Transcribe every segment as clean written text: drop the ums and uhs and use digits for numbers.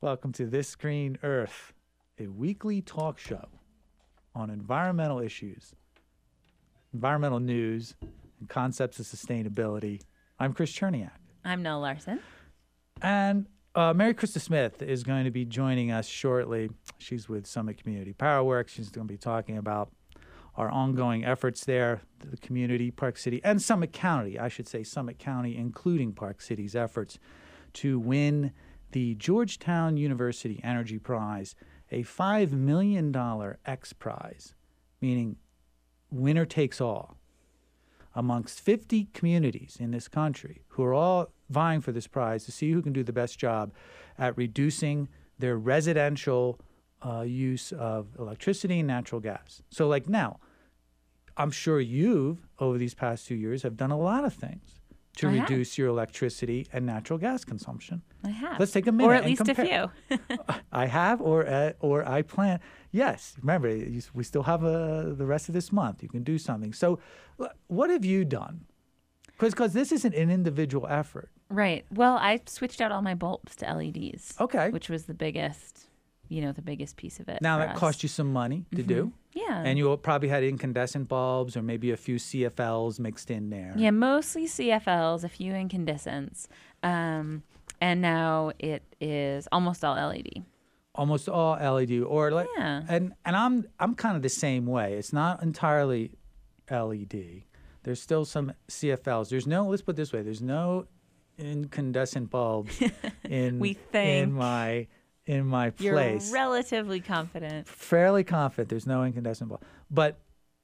Welcome to This Green Earth, a weekly talk show on environmental issues, environmental news, and concepts of sustainability. I'm Chris Cherniak. I'm Noel Larson. And Mary Krista Smith is going to be joining us shortly. She's with Summit Community Powerworks. She's going to be talking about our ongoing efforts there, the community, Park City, and Summit County, I should say Summit County, including Park City's efforts to win the Georgetown University Energy Prize, a $5 million X Prize, meaning winner takes all, amongst 50 communities in this country who are all vying for this prize to see who can do the best job at reducing their residential use of electricity and natural gas. So like now, I'm sure you've, over these past 2 years, have done a lot of things to reduce your electricity and natural gas consumption. I have. Let's take a minute or at and least compare. a few. I have, or I plan. Yes, remember, we still have the rest of this month. You can do something. So what have you done? Because this isn't an individual effort. Right. Well, I switched out all my bulbs to LEDs. Okay. Which was the biggest piece of it. Now for that us. cost you some money to do. Yeah. And you probably had incandescent bulbs or maybe a few CFLs mixed in there. Yeah, mostly CFLs, a few incandescents. And now it is almost all LED. Almost all LED, or like, Yeah. and I'm kind of the same way. It's not entirely LED. There's still some CFLs. Let's put it this way. There's no incandescent bulbs in We think. in my place. You're relatively confident. Fairly confident there's no incandescent bulb. But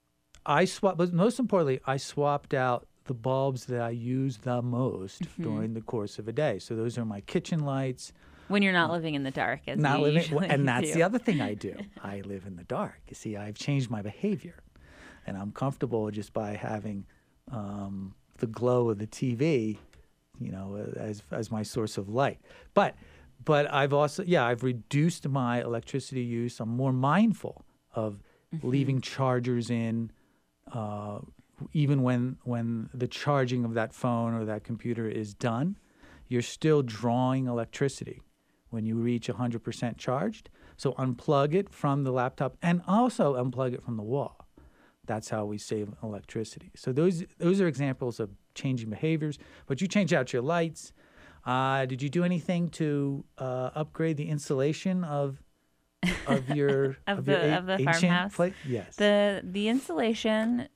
most importantly, I swapped out the bulbs that I use the most during the course of a day. So those are my kitchen lights. When you're not living in the dark, as Not you living, usually and that's do. the other thing I do. I live in the dark. You see, I've changed my behavior, and I'm comfortable just by having the glow of the TV, as my source of light. But I've also, I've reduced my electricity use. I'm more mindful of leaving chargers in, even when the charging of that phone or that computer is done. You're still drawing electricity when you reach 100% charged. So unplug it from the laptop and also unplug it from the wall. That's how we save electricity. So those are examples of changing behaviors. But you change out your lights. Did you do anything to upgrade the insulation of your of your the ancient farmhouse? place? Yes. The insulation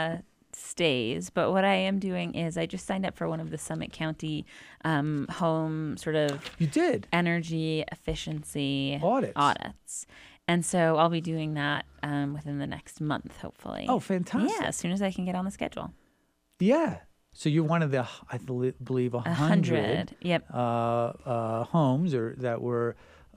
stays, but what I am doing is I just signed up for one of the Summit County home sort of You did. energy efficiency Audits. And so I'll be doing that within the next month, hopefully. Oh, fantastic. Yeah, as soon as I can get on the schedule. Yeah. So you're one of the, I believe, 100 Yep. homes that were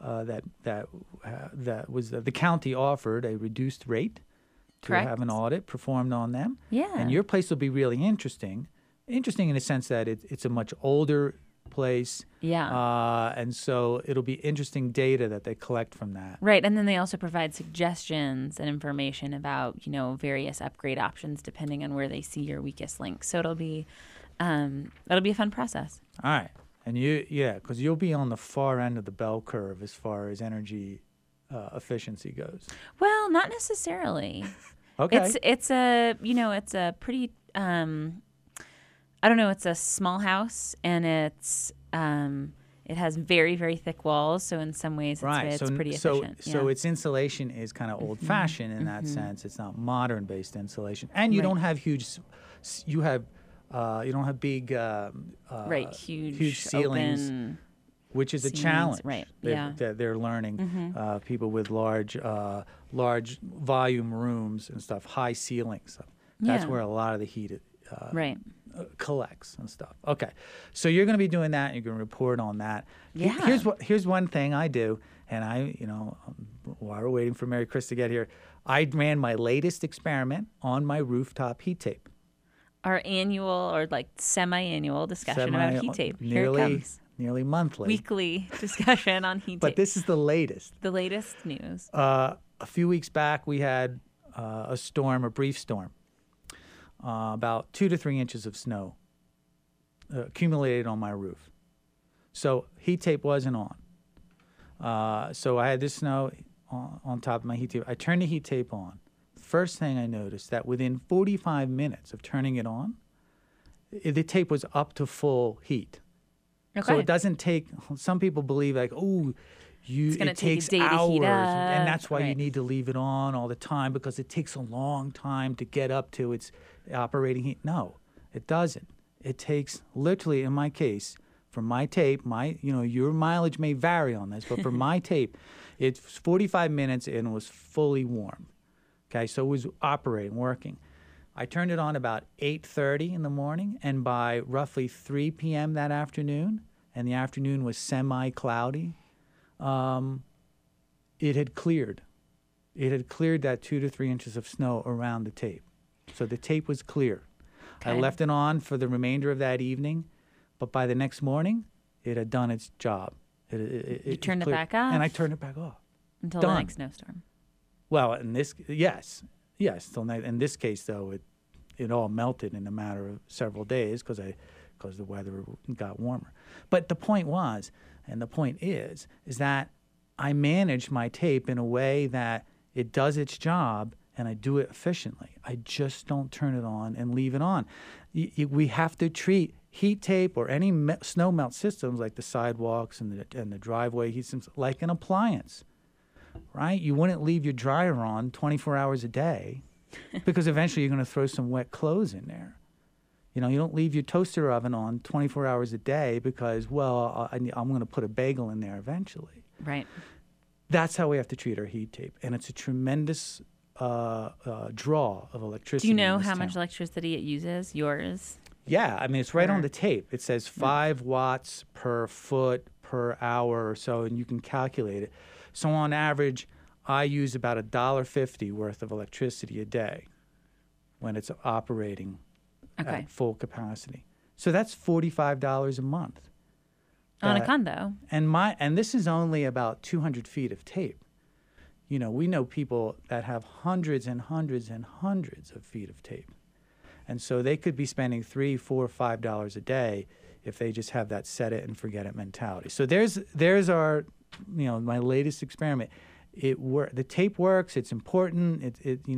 that was the county offered a reduced rate to Correct. have an audit performed on them. Yeah. And your place will be really interesting. Interesting in the sense that it's a much older place. Yeah. And so it'll be interesting data that they collect from that. Right, and then they also provide suggestions and information about, various upgrade options depending on where they see your weakest link. So it'll be a fun process. All right. And because you'll be on the far end of the bell curve as far as energy efficiency goes. Well, not necessarily. Okay. It's a pretty I don't know, it's a small house and it has very, very thick walls, so in some ways it's pretty efficient. So its insulation is kind of old-fashioned in that sense. It's not modern-based insulation, and you don't have you don't have big huge ceilings, open which is a ceilings, challenge. right? That they're learning. People with large volume rooms and stuff, high ceilings. That's where a lot of the heat right. Collects and stuff. Okay, so you're going to be doing that. You're going to report on that. Yeah. Here's one thing I do, and while we're waiting for Mary Chris to get here, I ran my latest experiment on my rooftop heat tape. Our annual or like semi-annual discussion about heat tape. Here it comes. Nearly monthly. Weekly discussion on heat tape. But this is the latest. The latest news. A few weeks back, we had a brief storm. About 2 to 3 inches of snow accumulated on my roof. So heat tape wasn't on. So I had this snow on top of my heat tape. I turned the heat tape on. First thing I noticed that within 45 minutes of turning it on, the tape was up to full heat. Okay. So it doesn't take. Some people believe like, it takes hours, and that's why you need to leave it on all the time because it takes a long time to get up to its operating heat. No, it doesn't. It takes literally, in my case, for my tape, your mileage may vary on this, but for my tape, it's 45 minutes and it was fully warm. Okay, so it was operating, working. I turned it on about 8:30 in the morning, and by roughly 3 p.m. that afternoon, and the afternoon was semi-cloudy, it had cleared. It had cleared that 2 to 3 inches of snow around the tape. So the tape was clear. Okay. I left it on for the remainder of that evening, but by the next morning, it had done its job. You turned it back off? And I turned it back off. Until the next snowstorm. Well, in this case, though, it all melted in a matter of several days because the weather got warmer. But the point is that I manage my tape in a way that it does its job and I do it efficiently. I just don't turn it on and leave it on. We have to treat heat tape or any snow melt systems like the sidewalks and the driveway heat systems like an appliance, right? You wouldn't leave your dryer on 24 hours a day because eventually you're going to throw some wet clothes in there. You don't leave your toaster oven on 24 hours a day because, I'm going to put a bagel in there eventually. Right. That's how we have to treat our heat tape. And it's a tremendous draw of electricity. Do you know how much electricity it uses, yours? Yeah. I mean, it's right on the tape. It says 5 watts per foot per hour or so, and you can calculate it. So on average, I use about $1.50 worth of electricity a day when it's operating at full capacity. So that's $45 a month. On a condo. And this is only about 200 feet of tape. We know people that have hundreds and hundreds and hundreds of feet of tape. And so they could be spending $3, $4, $5 a day if they just have that set it and forget it mentality. So there's our, my latest experiment. The tape works. It's important.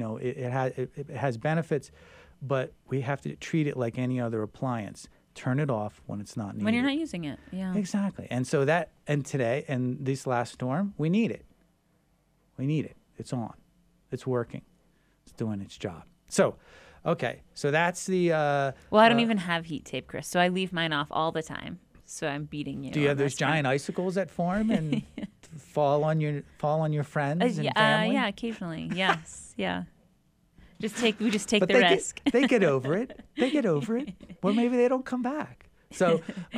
It has benefits, but we have to treat it like any other appliance. Turn it off when it's not needed. When you're not using it, yeah. Exactly. And so today, and this last storm, we need it. We need it. It's on. It's working. It's doing its job. So, okay. So that's the... well, I don't even have heat tape, Chris, so I leave mine off all the time. So I'm beating you. Do you have those giant icicles that form and fall on your friends and family? Yeah, occasionally. Yes, yeah. We just take the risk. They get over it. Well, maybe they don't come back. So,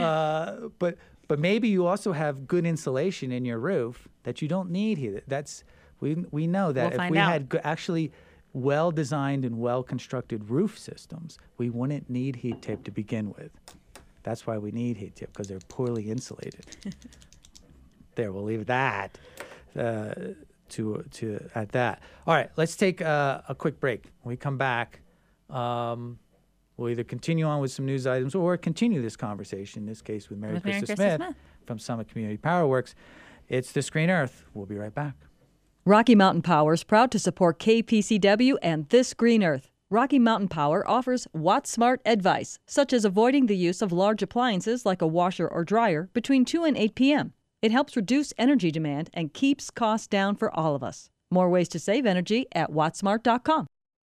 but maybe you also have good insulation in your roof that you don't need here. We know that if we had actually well-designed and well-constructed roof systems, we wouldn't need heat tape to begin with. That's why we need heat tape, because they're poorly insulated. There, we'll leave that. At that. All right, let's take a quick break. When we come back, we'll either continue on with some news items or continue this conversation, in this case with Mary Krista Smith from Summit Community Power Works. It's This Green Earth. We'll be right back. Rocky Mountain Power is proud to support KPCW and This Green Earth. Rocky Mountain Power offers WattSmart advice, such as avoiding the use of large appliances like a washer or dryer between 2 and 8 p.m. It helps reduce energy demand and keeps costs down for all of us. More ways to save energy at wattsmart.com.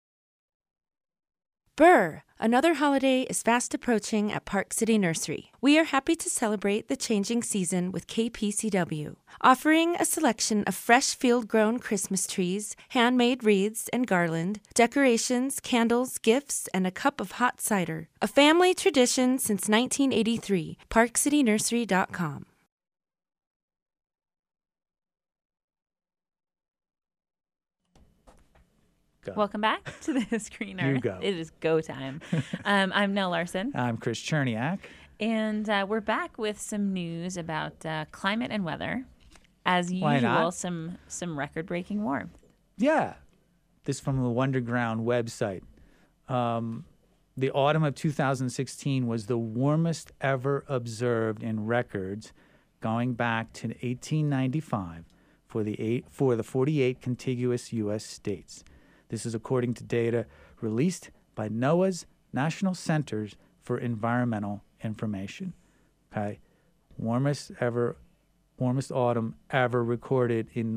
Brr! Another holiday is fast approaching at Park City Nursery. We are happy to celebrate the changing season with KPCW, offering a selection of fresh field-grown Christmas trees, handmade wreaths and garland, decorations, candles, gifts, and a cup of hot cider. A family tradition since 1983. ParkCityNursery.com. Go. Welcome back to the Green Earth. You go. It is go time. I'm Nell Larson. I'm Chris Cherniak. And we're back with some news about climate and weather. As Why usual, not? some record-breaking warmth. Yeah. This from the Wonderground website. The autumn of 2016 was the warmest ever observed in records, going back to 1895 for the 48 contiguous U.S. states. This is according to data released by NOAA's National Centers for Environmental Information. Okay, warmest autumn ever recorded in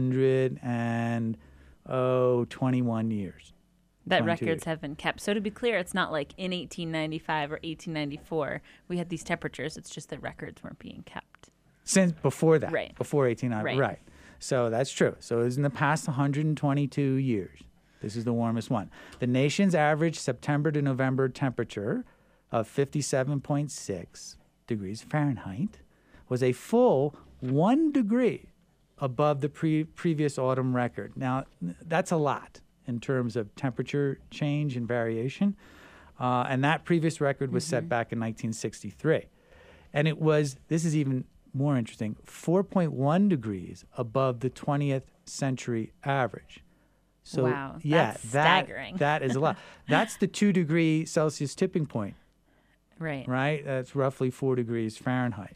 121 years. That records have been kept. So to be clear, it's not like in 1895 or 1894 we had these temperatures. It's just that records weren't being kept. Since before that, right? Before 1890, right? So that's true. So it was in the past 122 years. This is the warmest one. The nation's average September to November temperature of 57.6 degrees Fahrenheit was a full 1 degree above the previous autumn record. Now, that's a lot in terms of temperature change and variation. And that previous record was set back in 1963. And it was, this is even more interesting, 4.1 degrees above the 20th century average. So, wow, yeah, that's staggering. That is a lot. That's the 2 degree Celsius tipping point. Right. Right? That's roughly 4 degrees Fahrenheit.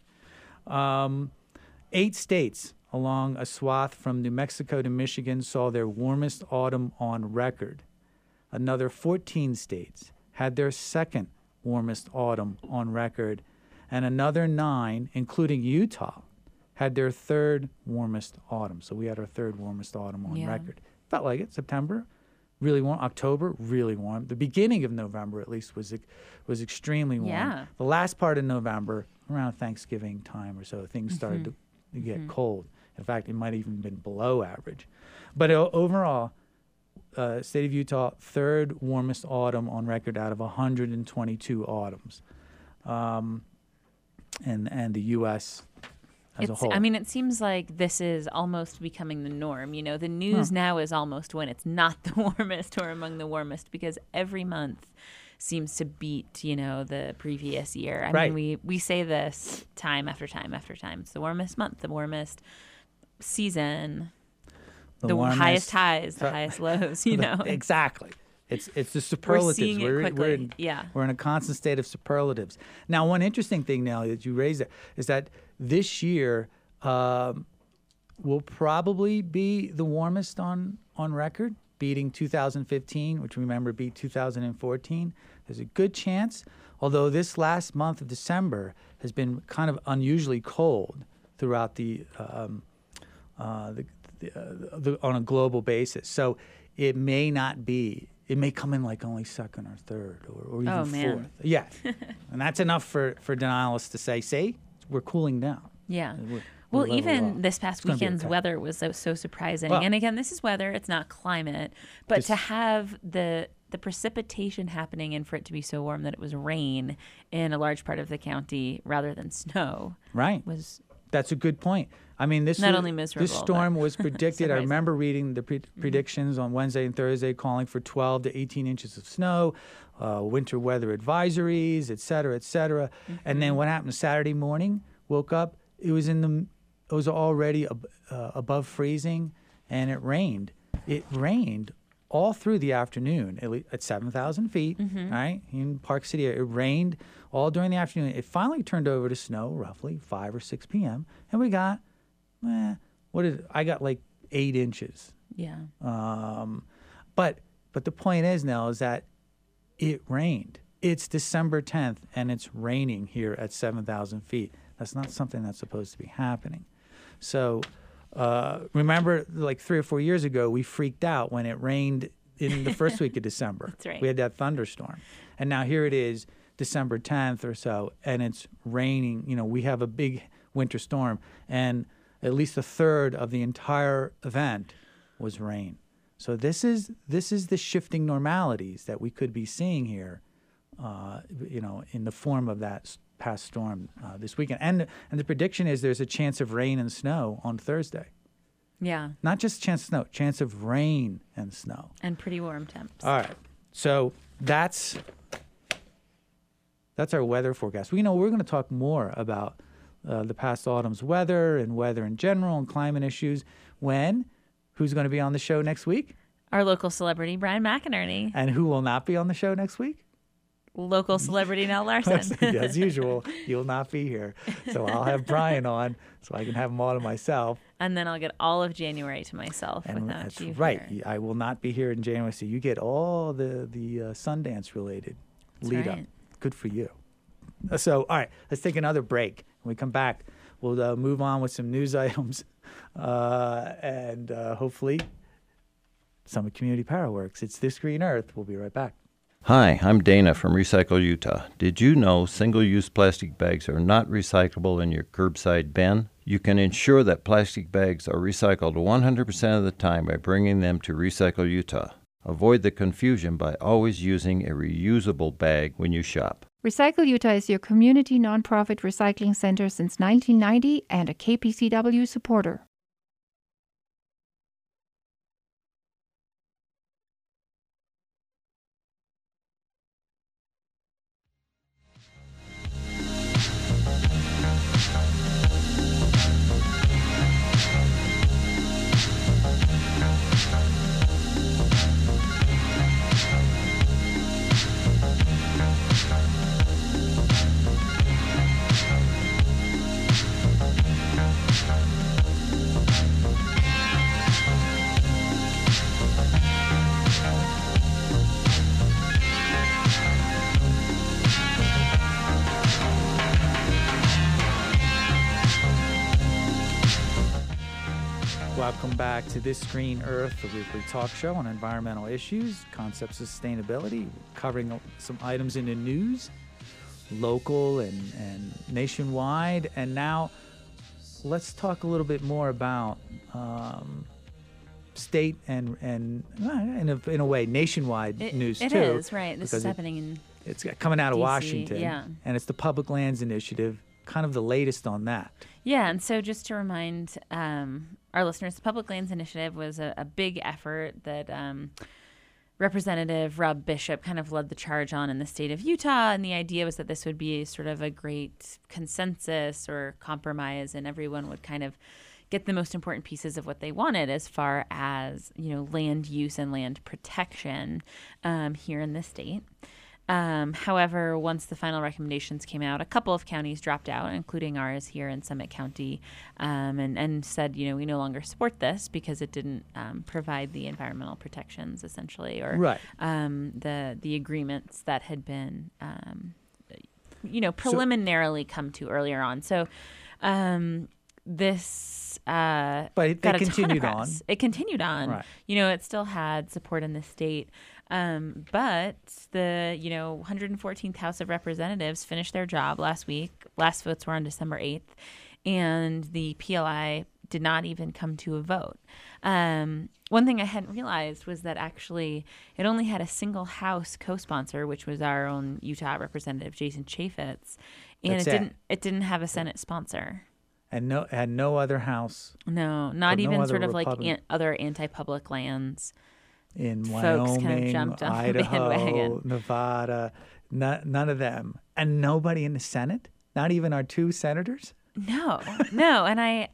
8 states along a swath from New Mexico to Michigan saw their warmest autumn on record. Another 14 states had their second warmest autumn on record. And another 9, including Utah, had their third warmest autumn. So we had our third warmest autumn on record. Felt like it. September, really warm. October, really warm. The beginning of November, at least, was extremely warm. Yeah. The last part of November, around Thanksgiving time or so, things started to get cold. In fact, it might have even been below average. But overall, state of Utah, third warmest autumn on record out of 122 autumns. And the U.S. as a whole. I mean, it seems like this is almost becoming the norm. You know, the news now is almost when it's not the warmest or among the warmest, because every month seems to beat, you know, the previous year. I mean, we say this time after time after time. It's the warmest month, the warmest season, the highest highs, the highest lows, you know. Exactly. It's the superlatives. We're seeing it quickly. We're in a constant state of superlatives. Now, one interesting thing, Nellie, that you raised is that this year will probably be the warmest on record, beating 2015, which remember beat 2014. There's a good chance, although this last month of December has been kind of unusually cold throughout on a global basis. So it may not be. It may come in like only second or third or even fourth. Yeah. And that's enough for denialists to say, see, we're cooling down. Yeah. Well, even this past weekend's weather was so surprising. Well, and again, this is weather. It's not climate. But to have the precipitation happening and for it to be so warm that it was rain in a large part of the county rather than snow. Right. That's a good point. I mean, this storm was predicted. I remember reading the predictions on Wednesday and Thursday calling for 12 to 18 inches of snow, winter weather advisories, et cetera, et cetera. And then what happened Saturday morning? Woke up, it was already above freezing, and it rained. It rained all through the afternoon at 7,000 feet, right, in Park City. It rained all during the afternoon. It finally turned over to snow roughly 5 or 6 p.m., and we got, I got like 8 inches. Yeah. But the point is now is that it rained. It's December 10th, and it's raining here at 7,000 feet. That's not something that's supposed to be happening. So remember, like 3 or 4 years ago, we freaked out when it rained in the first week of December. That's right. We had that thunderstorm. And now here it is, December 10th or so, and it's raining. You know, we have a big winter storm, and at least a third of the entire event was rain. So this is the shifting normalities that we could be seeing here, in the form of that past storm this weekend. And the prediction is there's a chance of rain and snow on Thursday. Yeah. Not just chance of snow, chance of rain and snow. And pretty warm temps. All right. So that's our weather forecast. We're going to talk more about the past autumn's weather and weather in general and climate issues who's going to be on the show next week? Our local celebrity, Brian McInerney. And who will not be on the show next week? local celebrity Nell Larson. As usual, you'll not be here. So I'll have Brian on so I can have him all to myself. And then I'll get all of January to myself without you. Right. Here. I will not be here in January, so you get all the Sundance-related lead-up. Good for you. So, all right, let's take another break. When we come back, we'll move on with some news items and hopefully some Community Power Works. It's This Green Earth. We'll be right back. Hi, I'm Dana from Recycle Utah. Did you know single-use plastic bags are not recyclable in your curbside bin? You can ensure that plastic bags are recycled 100% of the time by bringing them to Recycle Utah. Avoid the confusion by always using a reusable bag when you shop. Recycle Utah is your community nonprofit recycling center since 1990 and a KPCW supporter. Welcome back to This Green Earth, the weekly talk show on environmental issues, concepts of sustainability, covering some items in the news, local and nationwide. And now let's talk a little bit more about state and in a way, nationwide news, too. It is, right. This is happening it's coming out of DC, Washington. yeah. And it's the Public Lands Initiative, kind of the latest on that. Yeah, and so just to remind our listeners, the Public Lands Initiative was a big effort that Representative Rob Bishop kind of led the charge on in the state of Utah, and the idea was that this would be sort of a great consensus or compromise, and everyone would kind of get the most important pieces of what they wanted as far as, land use and land protection here in the state. However, once the final recommendations came out, a couple of counties dropped out, including ours here in Summit County, and said, we no longer support this because it didn't provide the environmental protections, essentially, or right. The agreements that had been, preliminarily come to earlier on. So this but it continued on. It continued on. Right. It still had support in the state. But the 114th House of Representatives finished their job last week. Last votes were on December 8th, and the PLI did not even come to a vote. One thing I hadn't realized was that actually it only had a single House co-sponsor, which was our own Utah Representative Jason Chaffetz, and it didn't have a Senate sponsor. And had no other House. No, not even sort of like other anti-public lands. In folks Wyoming, kind of jumped on Idaho, Nevada, none of them. And nobody in the Senate? Not even our two senators? No. And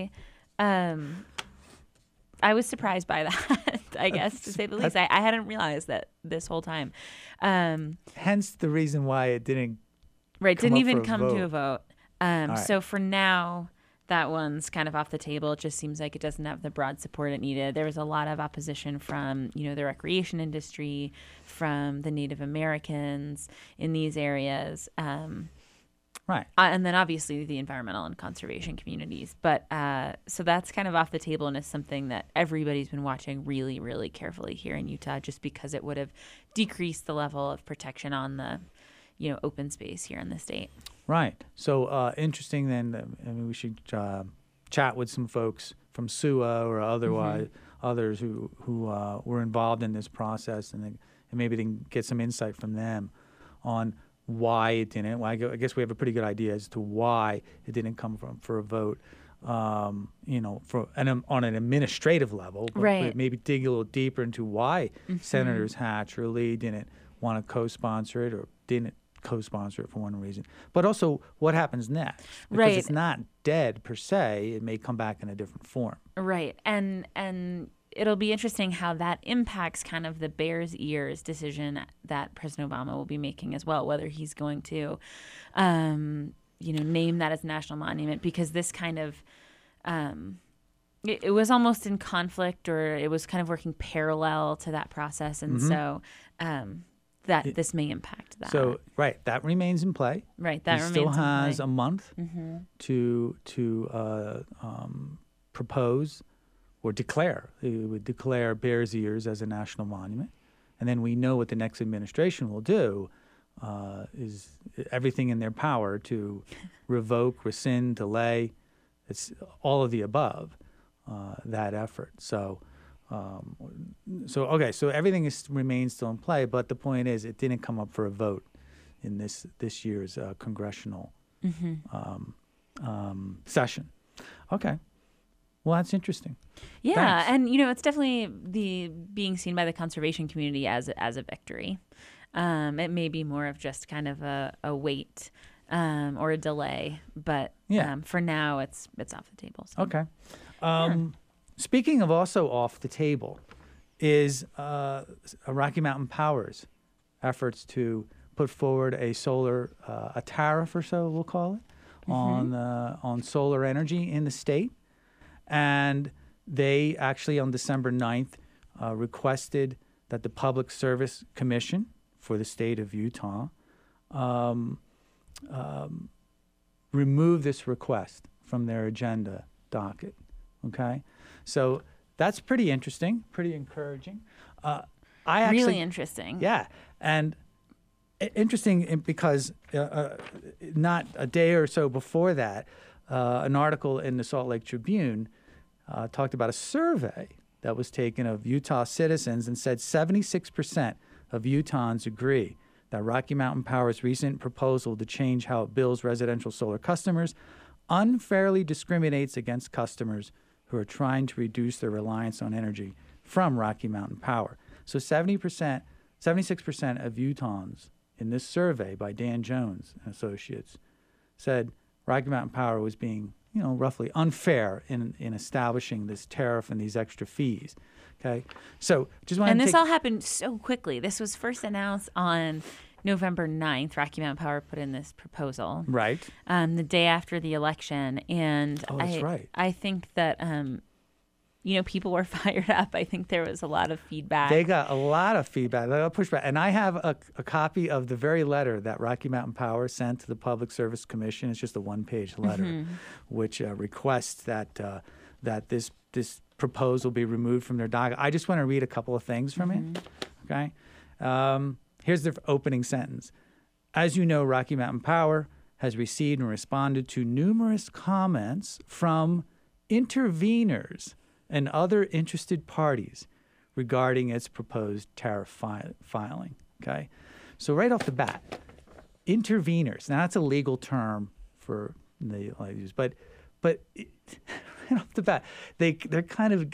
I was surprised by that, I guess, to say the least. I hadn't realized that this whole time. Hence the reason why it didn't didn't even come to a vote. Right. So for now, that one's kind of off the table. It just seems like it doesn't have the broad support it needed. There was a lot of opposition from, the recreation industry, from the Native Americans in these areas. Right. And then obviously the environmental and conservation communities. But so that's kind of off the table and is something that everybody's been watching really, really carefully here in Utah, just because it would have decreased the level of protection on the, open space here in the state. Right. So interesting then. We should chat with some folks from SUA or otherwise others who were involved in this process, and maybe they can get some insight from them on why it didn't. Well, I guess we have a pretty good idea as to why it didn't come for a vote. On an administrative level, but maybe dig a little deeper into why Senators Hatch or Lee didn't want to co-sponsor it or didn't co-sponsor it for one reason, but also what happens next, because it's not dead per se. It may come back in a different form. Right. And it'll be interesting how that impacts kind of the Bears Ears decision that President Obama will be making as well, whether he's going to, name that as a national monument, because this kind of, it was almost in conflict, or it was kind of working parallel to that process. And so this may impact that. So, right, that remains in play. Right, that he remains still in play. has a month to propose or declare. It would declare Bears Ears as a national monument. And then we know what the next administration will do is everything in their power to revoke, rescind, delay. It's all of the above, that effort. So everything remains still in play, but the point is it didn't come up for a vote in this year's congressional session. Okay. Well, that's interesting. Yeah, Thanks. and it's definitely being seen by the conservation community as a victory. It may be more of just kind of a wait or a delay, but for now it's off the table. So. Okay. Speaking of also off the table, is Rocky Mountain Power's efforts to put forward a tariff or so, we'll call it, on solar energy in the state. And they actually, on December 9th, requested that the Public Service Commission for the state of Utah remove this request from their agenda docket. Okay? So that's pretty interesting, pretty encouraging. Really interesting. Yeah. And interesting because not a day or so before that, an article in the Salt Lake Tribune talked about a survey that was taken of Utah citizens and said 76% of Utahns agree that Rocky Mountain Power's recent proposal to change how it bills residential solar customers unfairly discriminates against customers who are trying to reduce their reliance on energy from Rocky Mountain Power. So 76% of Utahns in this survey by Dan Jones and Associates said Rocky Mountain Power was being, roughly unfair in establishing this tariff and these extra fees. Okay, so just want to. And this all happened so quickly. This was first announced on November 9th. Rocky Mountain Power put in this proposal, right? The day after the election, and that's right. I think that people were fired up. I think there was a lot of feedback. They got a lot of feedback, a lot of pushback. And I have a copy of the very letter that Rocky Mountain Power sent to the Public Service Commission. It's just a one-page letter, which requests that this proposal be removed from their docket. I just want to read a couple of things from it. Okay, here's the opening sentence. As you know, Rocky Mountain Power has received and responded to numerous comments from interveners and other interested parties regarding its proposed tariff filing. Okay, so right off the bat, interveners. Now that's a legal term for the use, but right off the bat, they're kind of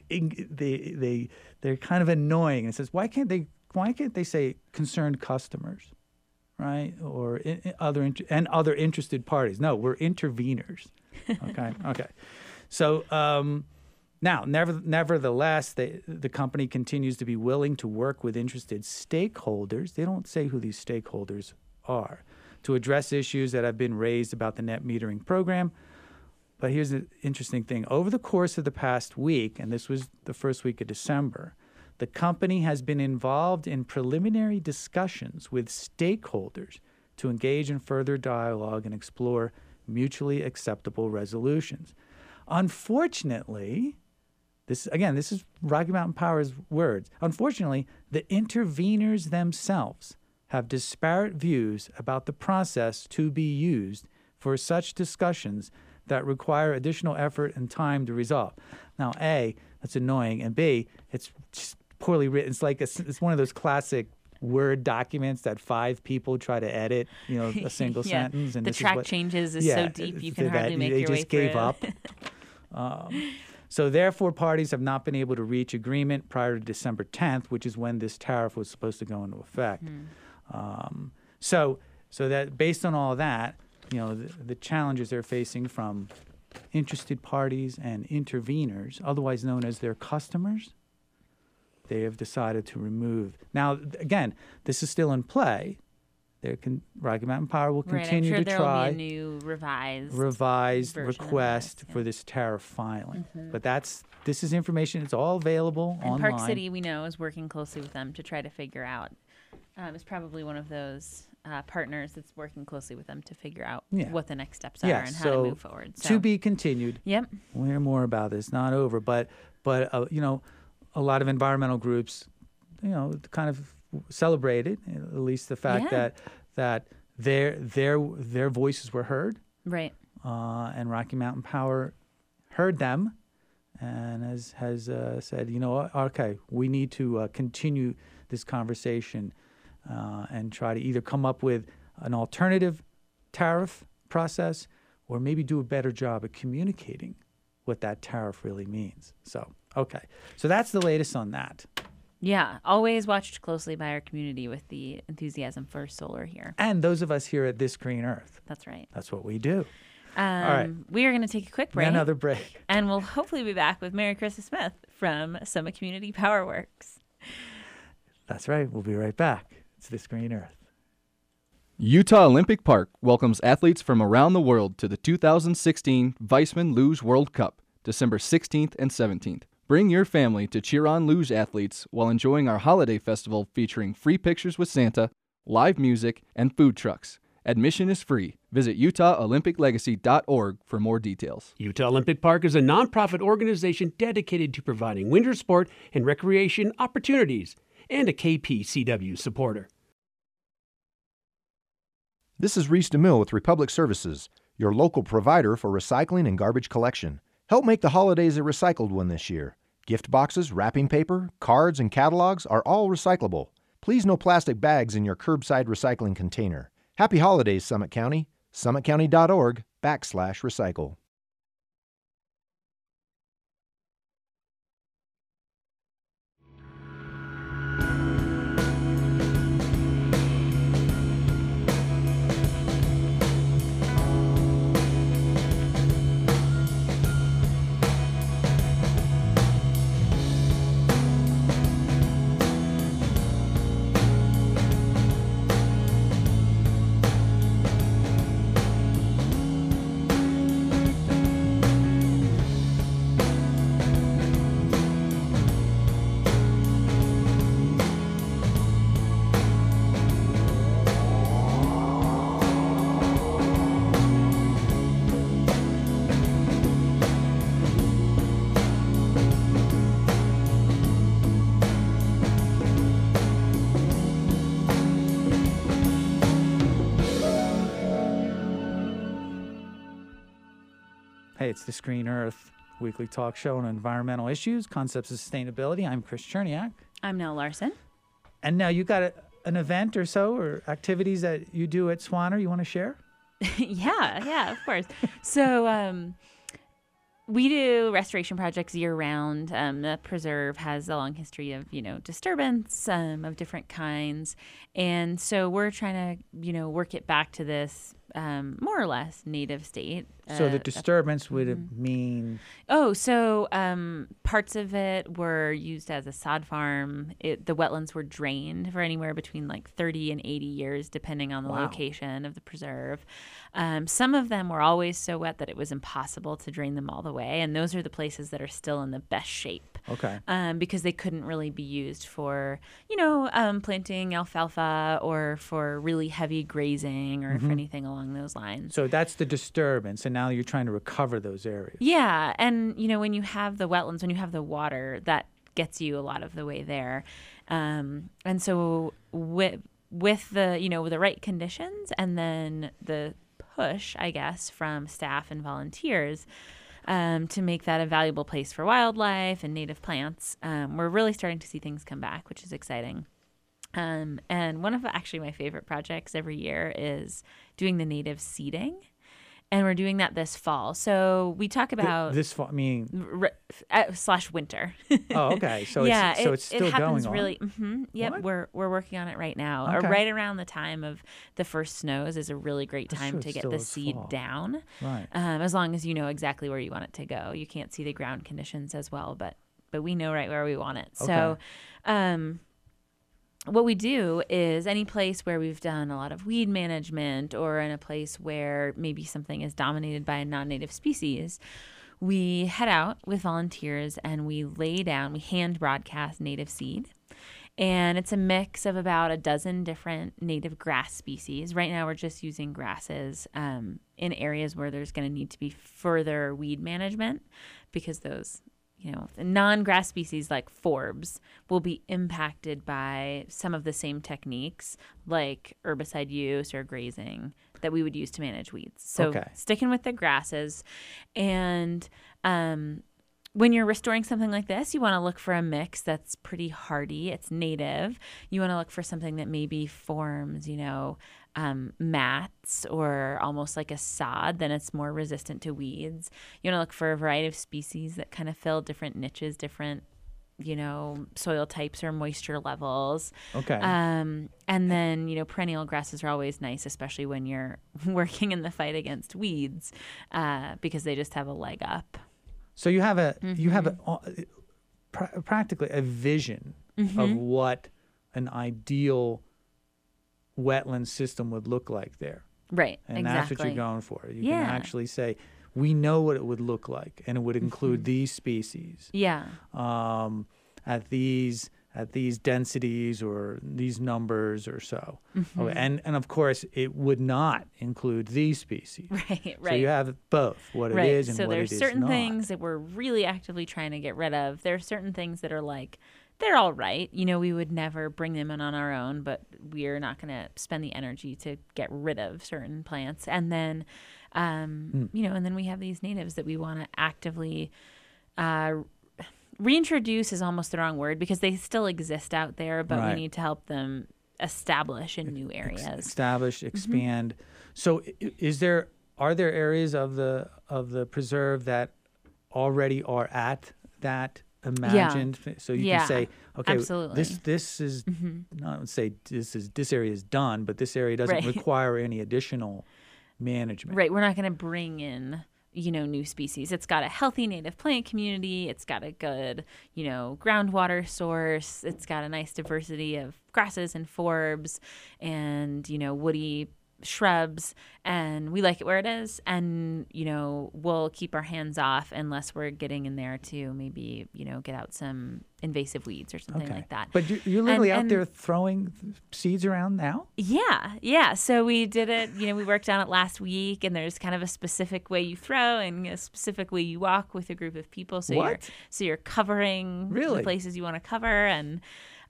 annoying. It says why can't they say concerned customers, right, or other interested parties? No, we're interveners. Okay, so. Now, nevertheless, the company continues to be willing to work with interested stakeholders. They don't say who these stakeholders are, to address issues that have been raised about the net metering program. But here's the interesting thing. Over the course of the past week, and this was the first week of December, the company has been involved in preliminary discussions with stakeholders to engage in further dialogue and explore mutually acceptable resolutions. Unfortunately, this is Rocky Mountain Power's words. Unfortunately, the interveners themselves have disparate views about the process to be used for such discussions that require additional effort and time to resolve. Now, A, that's annoying, and B, it's just poorly written. It's like it's one of those classic Word documents that 5 people try to edit, a single sentence. And the track changes is so deep you can hardly make your way through. They just gave up. So therefore, parties have not been able to reach agreement prior to December 10th, which is when this tariff was supposed to go into effect. So that based on all that, the challenges they're facing from interested parties and interveners, otherwise known as their customers, they have decided to remove. Now, again, this is still in play. Rocky Mountain Power will continue to try. There will be a new revised request for this tariff filing. But this is information. It's all available online. Park City, we know, is working closely with them to try to figure out. It's probably one of those partners that's working closely with them to figure out what the next steps are and how to move forward. So. To be continued. Yep. We'll hear more about this. Not over, but you know, a lot of environmental groups, you know, kind of celebrated at least the fact that their voices were heard. Right. And Rocky Mountain Power heard them, and has said, you know, okay, we need to continue this conversation and try to either come up with an alternative tariff process or maybe do a better job at communicating what that tariff really means. So, okay. So that's the latest on that. Yeah, always watched closely by our community with the enthusiasm for solar here. And those of us here at This Green Earth. That's right. That's what we do. All right. We are going to take a quick break. Another break. And we'll hopefully be back with Mary Carissa Smith from Summit Community Power Works. That's right. We'll be right back. It's This Green Earth. Utah Olympic Park welcomes athletes from around the world to the 2016 Weissman Luge World Cup, December 16th and 17th. Bring your family to cheer on luge athletes while enjoying our holiday festival featuring free pictures with Santa, live music, and food trucks. Admission is free. Visit UtahOlympicLegacy.org for more details. Utah Olympic Park is a nonprofit organization dedicated to providing winter sport and recreation opportunities and a KPCW supporter. This is Reese DeMille with Republic Services, your local provider for recycling and garbage collection. Help make the holidays a recycled one this year. Gift boxes, wrapping paper, cards, and catalogs are all recyclable. Please no plastic bags in your curbside recycling container. Happy holidays, Summit County. SummitCounty.org/recycle. Hey, it's This Green Earth, weekly talk show on environmental issues, concepts of sustainability. I'm Chris Cherniak. I'm Nell Larson. And now you got an event or so, or activities that you do at Swanner you want to share? Yeah, of course. So we do restoration projects year round. The preserve has a long history of, disturbance of different kinds. And so we're trying to, work it back to this more or less native state. So the disturbance would mean? So parts of it were used as a sod farm. The wetlands were drained for anywhere between like 30 and 80 years, depending on the location of the preserve. Some of them were always so wet that it was impossible to drain them all the way. And those are the places that are still in the best shape. Okay. Because they couldn't really be used for, planting alfalfa or for really heavy grazing or for anything along those lines. So that's the disturbance. And now you're trying to recover those areas. Yeah. And, when you have the wetlands, when you have the water, that gets you a lot of the way there. And so with the, with the right conditions and then the push, I guess, from staff and volunteers to make that a valuable place for wildlife and native plants, we're really starting to see things come back, which is exciting. And one of actually my favorite projects every year is doing the native seeding. And we're doing that this fall. So we talk about this fall, / winter. Oh, okay. So yeah, it's still it happens going on. Really. Yep, we're working on it right now. Okay. Right around the time of the first snows is a really great time to get the seed down. Right. As long as you know exactly where you want it to go. You can't see the ground conditions as well, but but we know right where we want it. So what we do is any place where we've done a lot of weed management, or in a place where maybe something is dominated by a non-native species, we head out with volunteers and we hand broadcast native seed. And it's a mix of about a dozen different native grass species. Right now we're just using grasses in areas where there's going to need to be further weed management, because those the non-grass species like forbs will be impacted by some of the same techniques like herbicide use or grazing that we would use to manage weeds. So sticking with the grasses. And when you're restoring something like this, you want to look for a mix that's pretty hardy. It's native. You want to look for something that maybe forms, mats or almost like a sod, then it's more resistant to weeds. You want to look for a variety of species that kind of fill different niches, different, soil types or moisture levels. And then, perennial grasses are always nice, especially when you're working in the fight against weeds, because they just have a leg up. So you have practically a vision of what an ideal wetland system would look like there. Right, and that's what you're going for. You can actually say, we know what it would look like, and it would include these species. Yeah. At these densities or these numbers or so. And of course, it would not include these species. Right. So you have both, what it is and what it is not. So there's certain things that we're really actively trying to get rid of. There are certain things that are like, they're all right. We would never bring them in on our own, but we're not going to spend the energy to get rid of certain plants. And then, and then we have these natives that we want to actively reintroduce is almost the wrong word, because they still exist out there, but we need to help them establish in new areas. Establish, expand. So are there areas of the preserve that already are at that imagined? So you can say, okay, absolutely. This is not say this area is done, but this area doesn't require any additional management. Right. We're not going to bring in new species. It's got a healthy native plant community. It's got a good, groundwater source. It's got a nice diversity of grasses and forbs and, woody shrubs, and we like it where it is. And, we'll keep our hands off unless we're getting in there to maybe, get out some invasive weeds or something like that. But you're literally out there throwing seeds around now? Yeah. So we did it, we worked on it last week, and there's kind of a specific way you throw and a specific way you walk with a group of people. So you're covering the places you want to cover, and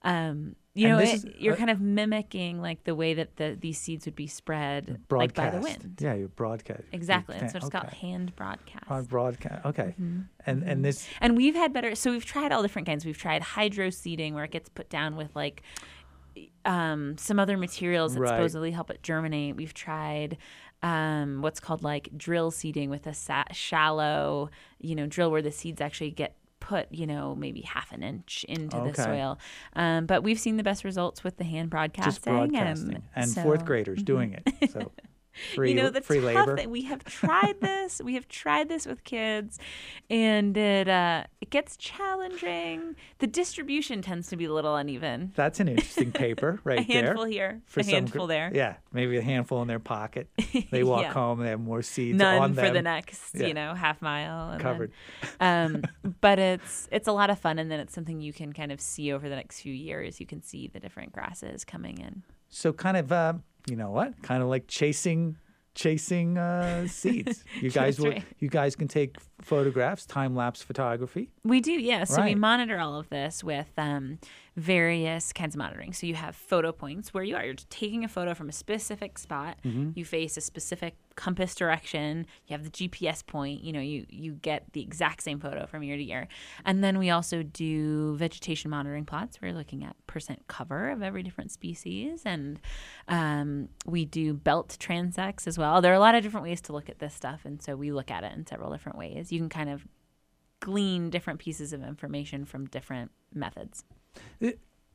you're kind of mimicking like the way that these seeds would be spread like by the wind. Yeah, you broadcast. Exactly. That's what it's called, hand broadcast. Broadcast. Okay. And we've had better. So we've tried all different kinds. We've tried hydro seeding, where it gets put down with like some other materials that supposedly help it germinate. We've tried what's called like drill seeding with a shallow, drill where the seeds actually get put, maybe half an inch into the soil. But we've seen the best results with the hand broadcasting. Just broadcasting. And fourth graders doing it. So free labor. We have tried this. We have tried this with kids, and it gets challenging. The distribution tends to be a little uneven. That's an interesting paper right there. A handful here, a handful there. Yeah, maybe a handful in their pocket. They walk home, they have more seeds None on them. for the next, half mile. And covered. But it's a lot of fun, and then it's something you can kind of see over the next few years. You can see the different grasses coming in. So kind of, kind of like chasing seeds. You guys can take photographs, time-lapse photography. We do, yeah. So we monitor all of this with various kinds of monitoring. So you have photo points where you're taking a photo from a specific spot. You face a specific compass direction. You have the GPS point. You get the exact same photo from year to year. And then we also do vegetation monitoring plots. We're looking at percent cover of every different species. And we do belt transects as well. There are a lot of different ways to look at this stuff. And so we look at it in several different ways. You can kind of glean different pieces of information from different methods. Let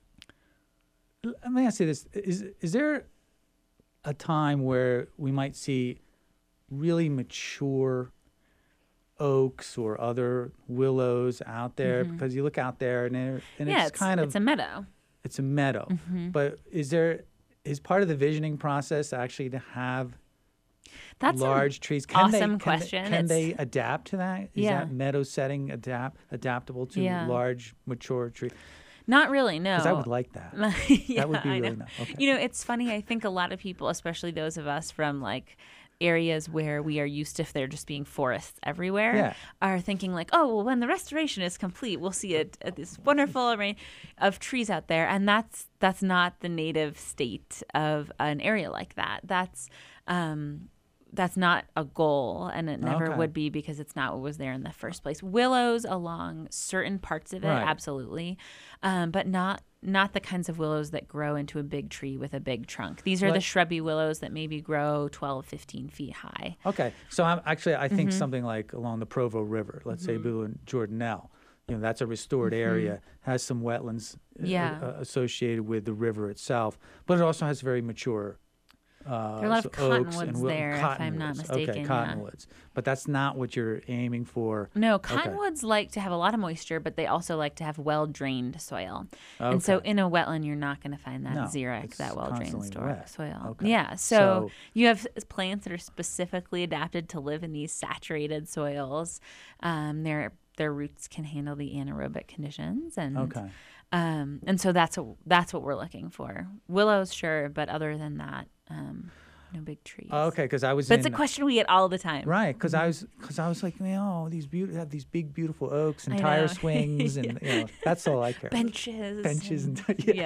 me ask you this. Is there a time where we might see really mature oaks or other willows out there? Because you look out there and it's a meadow. It's a meadow. But is part of the visioning process actually to have large trees? Can they adapt to that? Is that meadow setting adaptable to large, mature trees? Not really, no. Because I would like that. That would be really nice. Okay. It's funny. I think a lot of people, especially those of us from like areas where we are used to there just being forests everywhere, are thinking like, oh, well, when the restoration is complete, we'll see this wonderful array of trees out there. And that's not the native state of an area like that. That's not a goal, and it never would be, because it's not what was there in the first place. Willows along certain parts of it, absolutely, but not the kinds of willows that grow into a big tree with a big trunk. These are the shrubby willows that maybe grow 12, 15 feet high. Okay, so I think something like along the Provo River, let's say Blue and Jordanelle, that's a restored area, has some wetlands associated with the river itself, but it also has very mature there are a lot of cottonwoods there, if I'm not mistaken. Okay, cottonwoods. But that's not what you're aiming for. No, cottonwoods like to have a lot of moisture, but they also like to have well-drained soil. Okay. And so in a wetland, you're not going to find that xeric, that well-drained soil. Okay. Yeah, so you have plants that are specifically adapted to live in these saturated soils. Their roots can handle the anaerobic conditions. And so that's what we're looking for. Willows, sure, but other than that, no big trees. Okay, because I was. That's a question we get all the time. Right, because I was like, these have these big beautiful oaks and tire swings and that's all I care. Benches and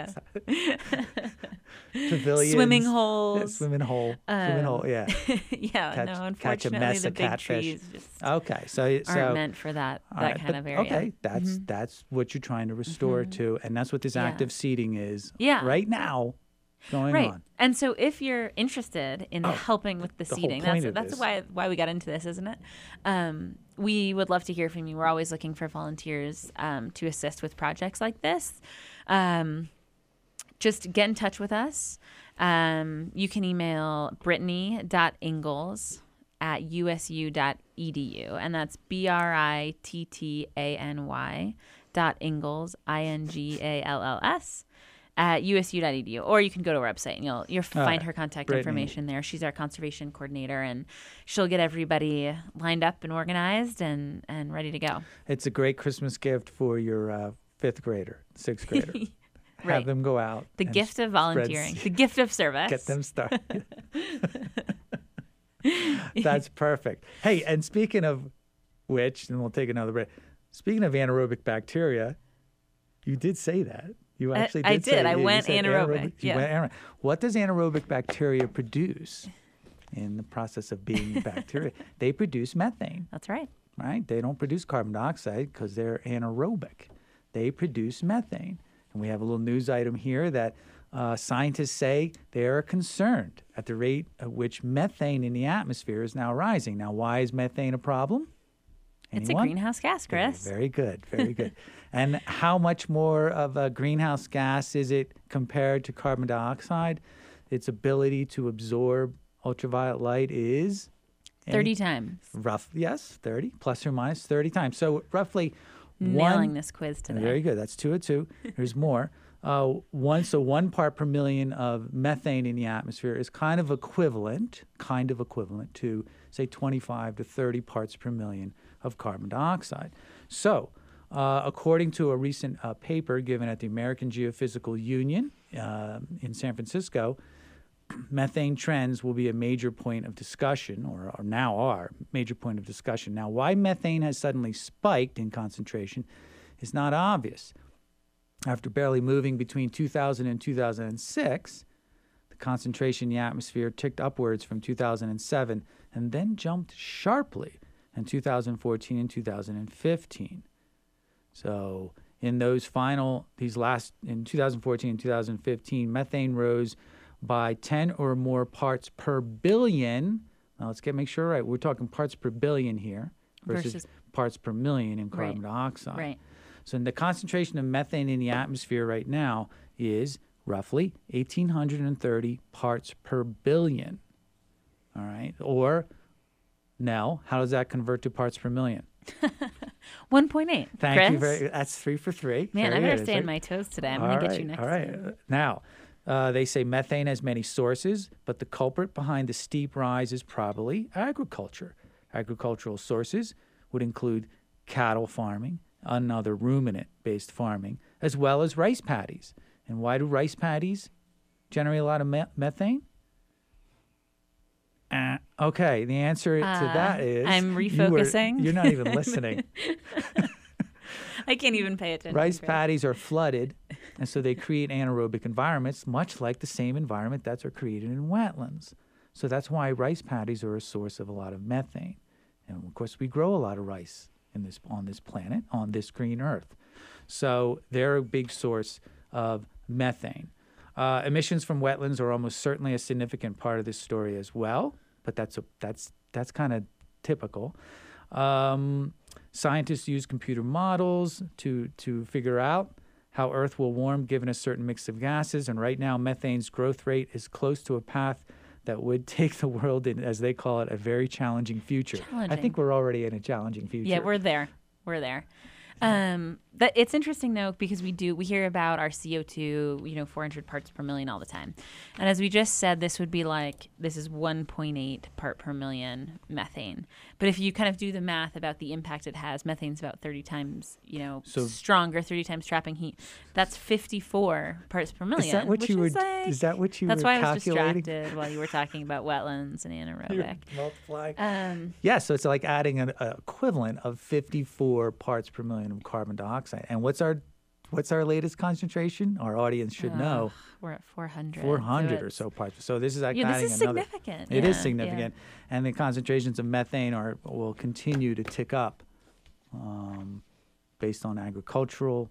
pavilions, swimming holes, swimming hole, yeah. Unfortunately, catch a mess the of big catfish. Trees just aren't meant for that kind of area. Okay, that's what you're trying to restore to, and that's what this active seeding is. Right now. Going on. And so if you're interested in helping with the seeding, that's why we got into this, isn't it? We would love to hear from you. We're always looking for volunteers to assist with projects like this. Just get in touch with us. You can email brittany.ingalls@usu.edu, and that's BRITTANY.Ingalls, INGALLS. at usu.edu, or you can go to our website and you'll find her contact information there. She's our conservation coordinator, and she'll get everybody lined up and organized and ready to go. It's a great Christmas gift for your fifth grader, sixth grader. Right. Have them go out. The gift of volunteering, the gift of service. Get them started. That's perfect. Hey, and speaking of which, and we'll take another break. Speaking of anaerobic bacteria, you did say that. You actually did. I did. I went anaerobic. What does anaerobic bacteria produce in the process of being bacteria? They produce methane. That's right. Right? They don't produce carbon dioxide because they're anaerobic. They produce methane. And we have a little news item here that scientists say they are concerned at the rate at which methane in the atmosphere is now rising. Now, why is methane a problem? Anyone? It's a greenhouse gas, Chris. Very good, very good. And how much more of a greenhouse gas is it compared to carbon dioxide? Its ability to absorb ultraviolet light is 30 times. Yes, 30, plus or minus 30 times. So roughly nailing this quiz today. Very good. That's 2 of 2. There's more. 1 part per million of methane in the atmosphere is kind of equivalent to, say, 25 to 30 parts per million of carbon dioxide. So, according to a recent paper given at the American Geophysical Union in San Francisco, methane trends will be a major point of discussion, or now are a major point of discussion. Now, why methane has suddenly spiked in concentration is not obvious. After barely moving between 2000 and 2006, the concentration in the atmosphere ticked upwards from 2007 and then jumped sharply in 2014 and 2015. So in in 2014 and 2015, methane rose by 10 or more parts per billion. Now let's make sure right. We're talking parts per billion here versus parts per million in carbon dioxide. Right. So the concentration of methane in the atmosphere right now is roughly 1,830 parts per billion. All right, or Nell, how does that convert to parts per million? 1.8. Thank you that's 3 for 3. Man, I'm going to stay on my toes today. I'm going to get you next time. Now, they say methane has many sources, but the culprit behind the steep rise is probably agriculture. Agricultural sources would include cattle farming, another ruminant-based farming, as well as rice paddies. And why do rice paddies generate a lot of methane? Okay, the answer to that is... I'm refocusing. You're not even listening. I can't even pay attention. Rice paddies are flooded, and so they create anaerobic environments, much like the same environment that are created in wetlands. So that's why rice paddies are a source of a lot of methane. And of course, we grow a lot of rice on this planet, on this green Earth. So they're a big source of methane. Emissions from wetlands are almost certainly a significant part of this story as well, but that's kind of typical. Scientists use computer models to figure out how Earth will warm given a certain mix of gases, and right now methane's growth rate is close to a path that would take the world in, as they call it, a very challenging future. I think we're already in a challenging future. Yeah, we're there. It's interesting though, because we hear about our CO2, 400 parts per million all the time. And as we just said, this is 1.8 part per million methane. But if you kind of do the math about the impact it has, methane's about 30 times, stronger, 30 times trapping heat. That's 54 parts per million. Is that what you were calculating? That's why I was distracted while you were talking about wetlands and anaerobic. Multiplying. So it's like adding an equivalent of 54 parts per million of carbon dioxide. And what's our latest concentration? Our audience should know. We're at 400. 400 or so parts. So this is adding this is another. Significant. It is significant. Yeah. And the concentrations of methane will continue to tick up based on agricultural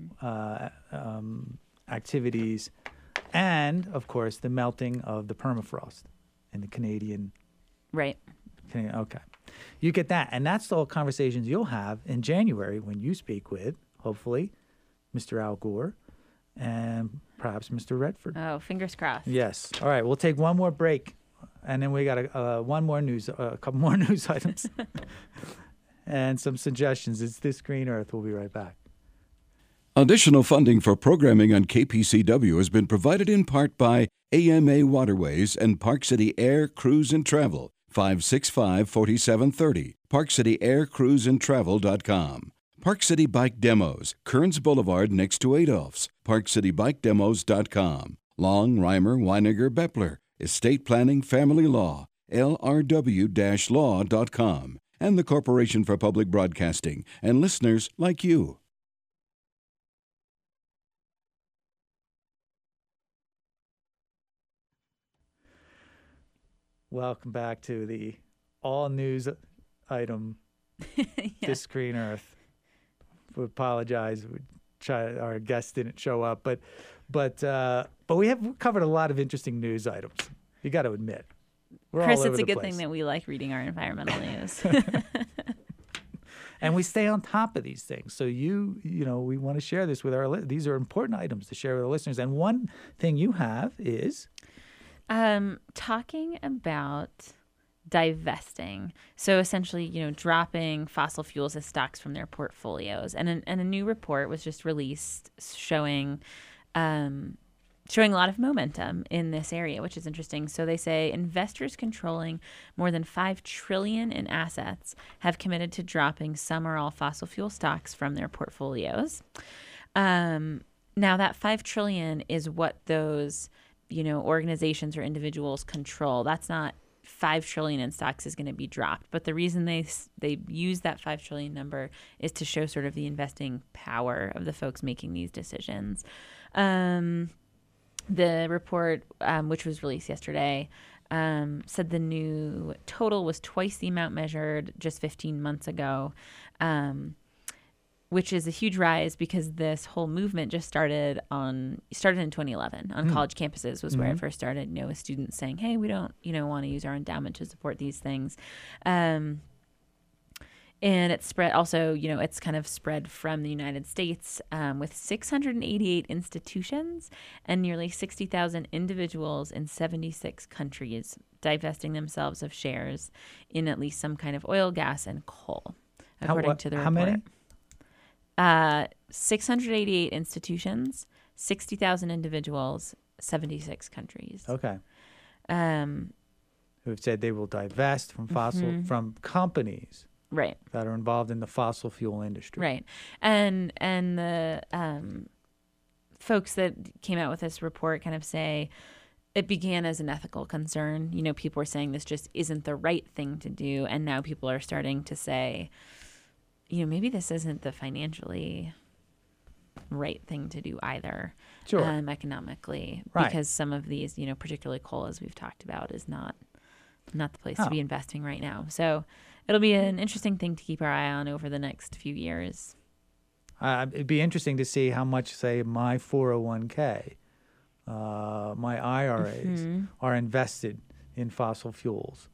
activities and, of course, the melting of the permafrost in the Canadian. Right. Okay. You get that. And that's all conversations you'll have in January when you speak with, hopefully, Mr. Al Gore and perhaps Mr. Redford. Oh, fingers crossed. Yes. All right. We'll take one more break, and then we got a couple more news items and some suggestions. It's This Green Earth. We'll be right back. Additional funding for programming on KPCW has been provided in part by AMA Waterways and Park City Air, Cruise and Travel, 565-4730, ParkCityAirCruiseandTravel.com. Park City Bike Demos, Kearns Boulevard next to Adolph's, ParkCityBikeDemos.com. Long, Reimer, Weiniger, Bepler, Estate Planning, Family Law, LRW-Law.com, and the Corporation for Public Broadcasting, and listeners like you. Welcome back to the all-news item, This Green Earth. We apologize. Our guest didn't show up, but we have covered a lot of interesting news items. You got to admit, Chris, it's a good thing that we like reading our environmental news, and we stay on top of these things. So we want to share this with our. These are important items to share with our listeners. And one thing you have is talking about divesting. So essentially, dropping fossil fuels as stocks from their portfolios. And a new report was just released showing a lot of momentum in this area, which is interesting. So they say investors controlling more than $5 trillion in assets have committed to dropping some or all fossil fuel stocks from their portfolios. Now that $5 trillion is what those organizations or individuals control. That's not $5 trillion in stocks is going to be dropped. But the reason they use that $5 trillion number is to show sort of the investing power of the folks making these decisions. The report, which was released yesterday, said the new total was twice the amount measured just 15 months ago, which is a huge rise because this whole movement just started in 2011 on college campuses was where it first started, with students saying, hey, we don't, want to use our endowment to support these things. And it's spread also, it's kind of spread from the United States with 688 institutions and nearly 60,000 individuals in 76 countries divesting themselves of shares in at least some kind of oil, gas, and coal, according to the report. How many? 688 institutions, 60,000 individuals, 76 countries. Okay. Who have said they will divest from from companies. Right. That are involved in the fossil fuel industry. Right. And the folks that came out with this report kind of say it began as an ethical concern. People were saying this just isn't the right thing to do. And now people are starting to say, maybe this isn't the financially right thing to do either. Sure. Economically. Right. Because some of these, particularly coal, as we've talked about, is not the place to be investing right now. So it'll be an interesting thing to keep our eye on over the next few years. It'd be interesting to see how much, say, my 401k, my IRAs are invested in fossil fuels.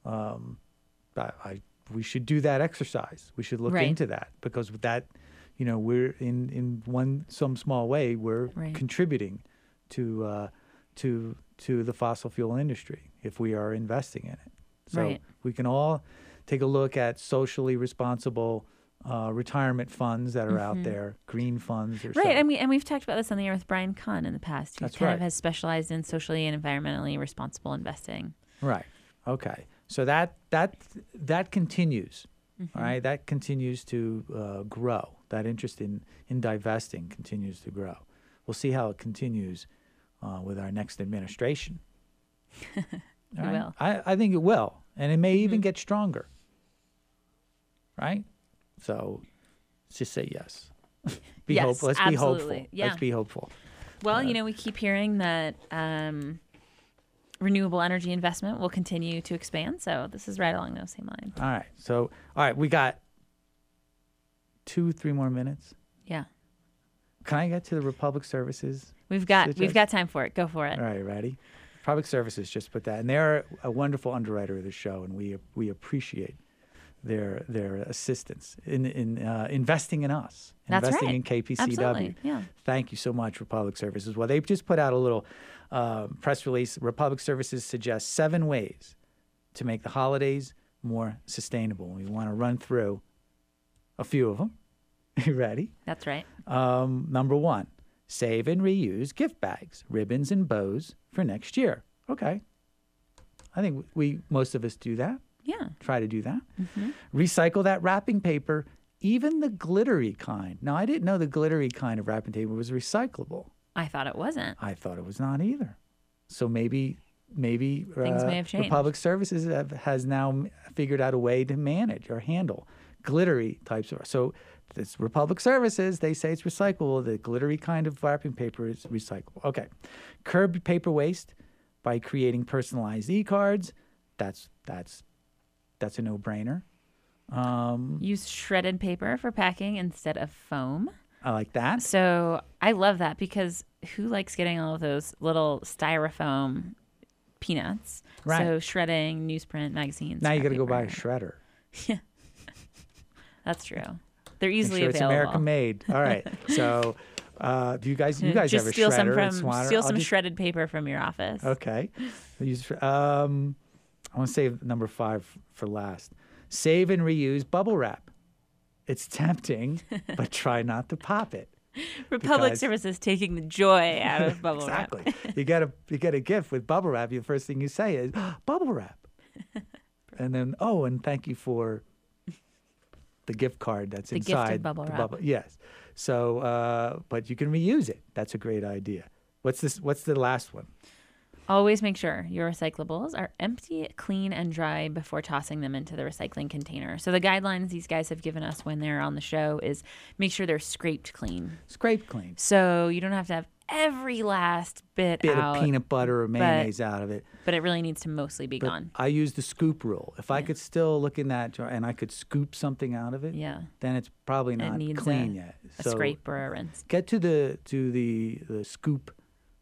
We should do that exercise. We should look into that, because with that, we're in some small way, we're contributing to the fossil fuel industry if we are investing in it. So we can all take a look at socially responsible retirement funds that are out there, green funds. Or and we've talked about this on the air with Brian Kahn in the past, who kind of has specialized in socially and environmentally responsible investing. Right. Okay. So that continues. All right. That continues to grow. That interest in divesting continues to grow. We'll see how it continues with our next administration. It will. I think it will. And it may even get stronger. Right? So let's just say yes. Hopeful. Let's be hopeful. Yeah. Let's be hopeful. Well, we keep hearing that renewable energy investment will continue to expand. So this is right along those same lines. All right. So, we got 2-3 more minutes. Yeah. Can I get to the Republic Services? We've got time for it. Go for it. All right, ready? Public Services just put that, and they're a wonderful underwriter of the show, and we appreciate their assistance in investing in us, investing in KPCW. Absolutely. Yeah. Thank you so much, Republic Services. Well, they've just put out a little press release. Republic Services suggests 7 ways to make the holidays more sustainable. We want to run through a few of them. You ready? That's right. Number 1. Save and reuse gift bags, ribbons, and bows for next year. Okay. I think most of us do that. Yeah. Try to do that. Recycle that wrapping paper, even the glittery kind. Now, I didn't know the glittery kind of wrapping paper was recyclable. I thought it wasn't. I thought it was not either. So maybe things may have changed. Republic Services has now figured out a way to manage or handle glittery types of. So this Republic Services, they say it's recyclable. The glittery kind of wrapping paper is recyclable. Okay. Curb paper waste by creating personalized e-cards. That's a no-brainer. Use shredded paper for packing instead of foam. I like that. So I love that, because who likes getting all of those little styrofoam peanuts? Right. So shredding, newsprint, magazines. Now you got to go buy a shredder. Yeah. That's true. They're easily available. It's American made. All right. So do you guys have a shredder? Steal some shredded paper from your office. Okay. I want to save number 5 for last. Save and reuse bubble wrap. It's tempting, but try not to pop it. Republic Services taking the joy out of bubble wrap. Exactly. You get a gift with bubble wrap. The first thing you say is bubble wrap, and then and thank you for the gift card that's inside bubble wrap. Bubble. Yes. So, but you can reuse it. That's a great idea. What's the last one? Always make sure your recyclables are empty, clean, and dry before tossing them into the recycling container. So the guidelines these guys have given us when they're on the show is make sure they're scraped clean. Scraped clean. So you don't have to have every last bit out, of peanut butter or mayonnaise out of it. But it really needs to mostly be gone. I use the scoop rule. If I could still look in that jar and I could scoop something out of it, then it's probably not clean yet. A scrape or a rinse. Get to the scoop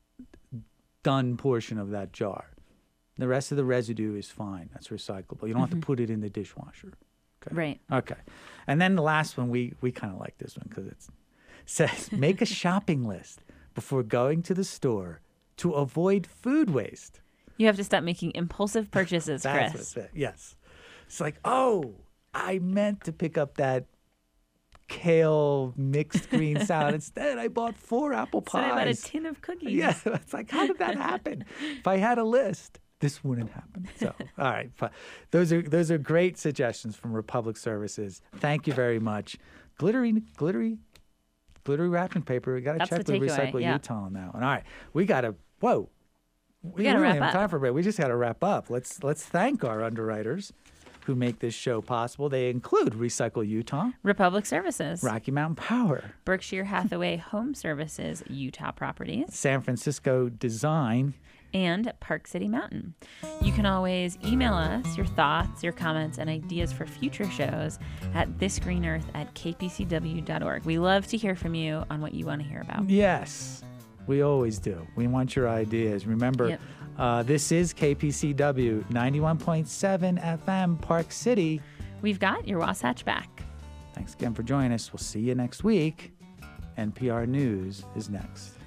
done portion of that jar. The rest of the residue is fine. That's recyclable. You don't have to put it in the dishwasher. Okay. Right. Okay. And then the last one, we kind of like this one because it says, make a shopping list before going to the store to avoid food waste. You have to stop making impulsive purchases, That's Chris. What's it. Yes. It's like, oh, I meant to pick up that kale mixed green salad. Instead, I bought 4 apple pies. So I bought a tin of cookies. Yeah, it's like, how did that happen? If I had a list, this wouldn't happen. So, all right, those are great suggestions from Republic Services. Thank you very much. Glittery wrapping paper. We got to check with Recycle Utah on that one. All right, we got to. Whoa. We got to wrap up. Time for a break. We just got to wrap up. Let's thank our underwriters who make this show possible. They include Recycle Utah, Republic Services, Rocky Mountain Power, Berkshire Hathaway Home Services, Utah Properties, San Francisco Design, and Park City Mountain. You can always email us your thoughts, your comments, and ideas for future shows at thisgreenearth@kpcw.org. We love to hear from you on what you want to hear about. Yes. We always do. We want your ideas. Remember, this is KPCW 91.7 FM, Park City. We've got your Wasatch back. Thanks again for joining us. We'll see you next week. NPR News is next.